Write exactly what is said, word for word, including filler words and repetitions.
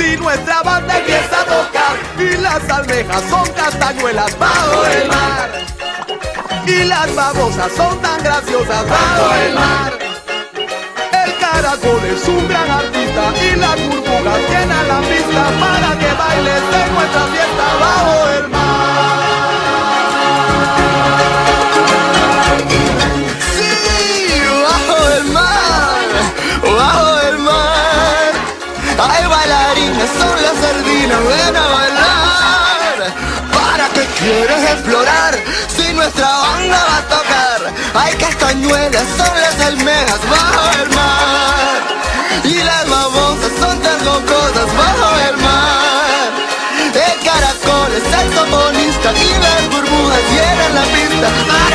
y nuestra banda empieza a tocar y las almejas son castañuelas bajo el mar y las babosas son tan graciosas bajo el mar. El caracol es un gran artista y las burbujas llenan la pista para que bailes en nuestra fiesta bajo el mar. Sí, bajo el mar, bajo el mar. Hay bailarines, son las sardinas, ven a bailar. ¿Para qué quieres explorar si nuestra banda va a tocar? Hay castañuelas, son las almejas bajo el mar y las babosas son tan locosas bajo el mar. El caracol es saxofonista y las burbujas llenan la pista.